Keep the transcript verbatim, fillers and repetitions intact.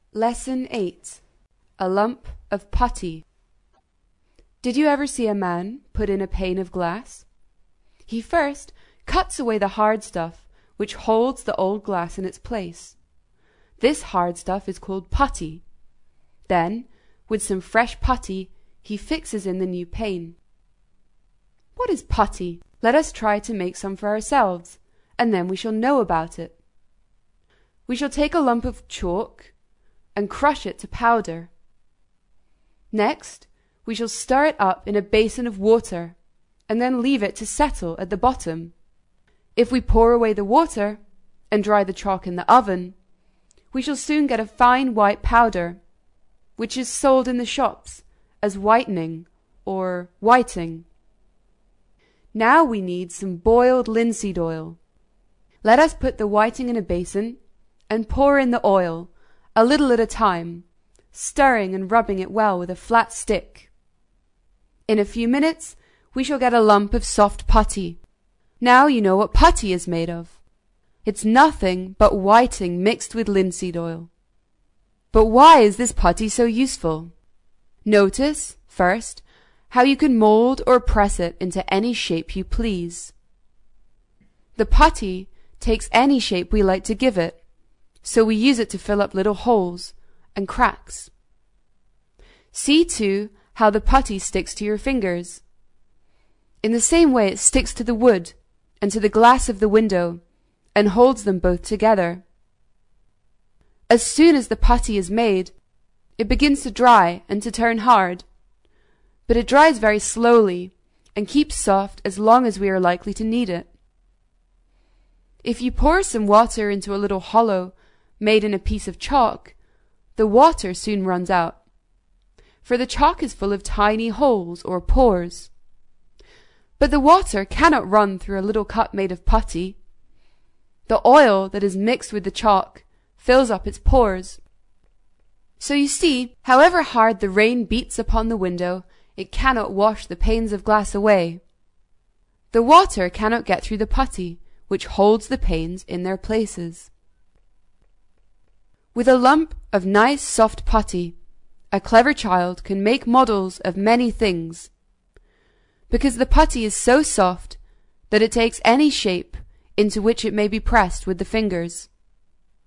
Lesson eight. A lump of putty. Did you ever see a man put in a pane of glass? He first cuts away the hard stuff which holds the old glass in its place. This hard stuff is called putty. Then, with some fresh putty, he fixes in the new pane. What is putty? Let us try to make some for ourselves, and then we shall know about it. We shall take a lump of chalk and crush it to powder. Next, we shall stir it up in a basin of water, and then leave it to settle at the bottom. If we pour away the water and dry the chalk in the oven, we shall soon get a fine white powder, which is sold in the shops as whitening or whiting. Now we need some boiled linseed oil. Let us put the whiting in a basin and pour in the oil, a little at a time, stirring and rubbing it well with a flat stick. In a few minutes we shall get a lump of soft putty. Now you know what putty is made of. It's nothing but whiting mixed with linseed oil. But why is this putty so useful? Notice, first, how you can mold or press it into any shape you please. The putty takes any shape we like to give it, so we use it to fill up little holes and cracks. See, too, how the putty sticks to your fingers. In the same way it sticks to the wood and to the glass of the window and holds them both together. As soon as the putty is made, it begins to dry and to turn hard, but it dries very slowly and keeps soft as long as we are likely to need it. If you pour some water into a little hollow made in a piece of chalk, the water soon runs out, for the chalk is full of tiny holes or pores. But the water cannot run through a little cup made of putty. The oil that is mixed with the chalk fills up its pores. So you see, however hard the rain beats upon the window, it cannot wash the panes of glass away. The water cannot get through the putty, which holds the panes in their places. With a lump of nice soft putty, a clever child can make models of many things, because the putty is so soft that it takes any shape into which it may be pressed with the fingers.